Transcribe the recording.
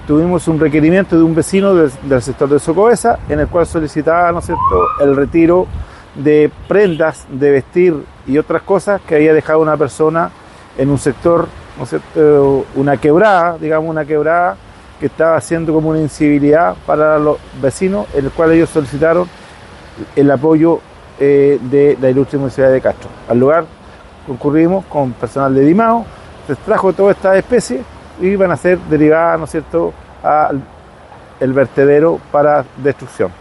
Tuvimos un requerimiento de un vecino del sector de Socobesa, en el cual solicitaba, ¿no es cierto?, el retiro de prendas de vestir y otras cosas que había dejado una persona en un sector, ¿no es cierto?, una quebrada que estaba haciendo como una incivilidad para los vecinos, en el cual ellos solicitaron el apoyo de la ilustre Municipalidad de Castro. Al lugar concurrimos con personal de DIMAO, se extrajo toda esta especie y van a ser derivadas, ¿no es cierto?, al vertedero para destrucción.